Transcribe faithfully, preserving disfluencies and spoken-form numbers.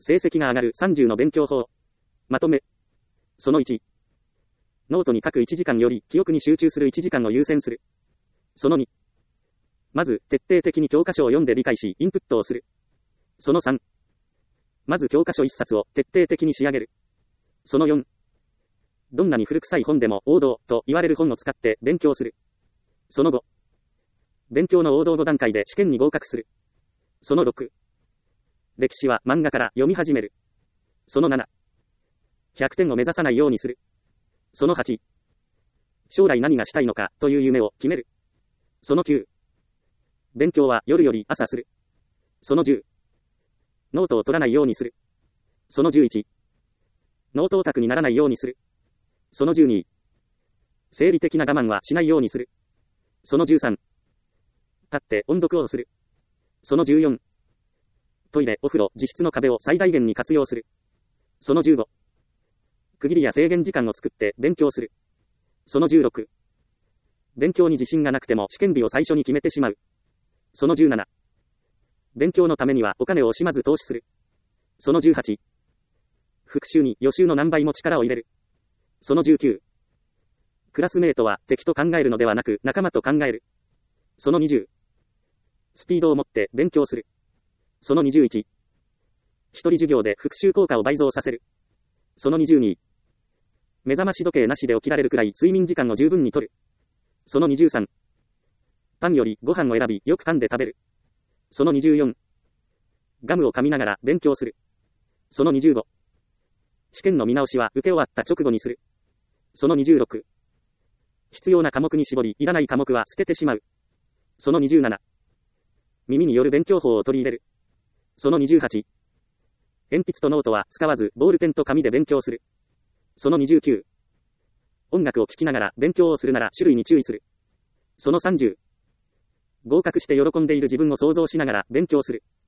成績が上がるさんじゅうの勉強法。まとめ。そのいち。ノートに書くいちじかんより記憶に集中するいちじかんを優先する。そのに。まず、徹底的に教科書を読んで理解し、インプットをする。そのさん。まず教科書いっさつを徹底的に仕上げる。そのよん。どんなに古臭い本でも王道と言われる本を使って勉強する。そのご。勉強の王道ご段階で試験に合格する。そのろく。歴史は漫画から読み始める。そのなな。ひゃくてんを目指さないようにする。そのはち。将来何がしたいのかという夢を決める。そのきゅう。勉強は夜より朝する。そのじゅう。ノートを取らないようにする。そのじゅういち。ノートオタクにならないようにする。そのじゅうに。生理的な我慢はしないようにする。そのじゅうさん。立って音読をする。そのじゅうよん。トイレ、お風呂、自室の壁を最大限に活用する。そのじゅうご。区切りや制限時間を作って勉強する。そのじゅうろく。勉強に自信がなくても試験日を最初に決めてしまう。そのじゅうなな。勉強のためにはお金を惜しまず投資する。そのじゅうはち。復習に予習の何倍も力を入れる。そのじゅうきゅう。クラスメートは敵と考えるのではなく仲間と考える。そのにじゅう。スピードを持って勉強する。そのにじゅういち。一人授業で復習効果を倍増させる。そのにじゅうに。目覚まし時計なしで起きられるくらい睡眠時間を十分にとる。そのにじゅうさん。パンよりご飯を選びよく噛んで食べる。そのにじゅうよん。ガムを噛みながら勉強する。そのにじゅうご。試験の見直しは受け終わった直後にする。そのにじゅうろく。必要な科目に絞り、いらない科目は捨ててしまう。そのにじゅうなな。耳による勉強法を取り入れる。そのにじゅうはち。鉛筆とノートは使わず、ボールペンと紙で勉強する。そのにじゅうきゅう。音楽を聴きながら勉強をするなら種類に注意する。そのさんじゅう。合格して喜んでいる自分を想像しながら勉強する。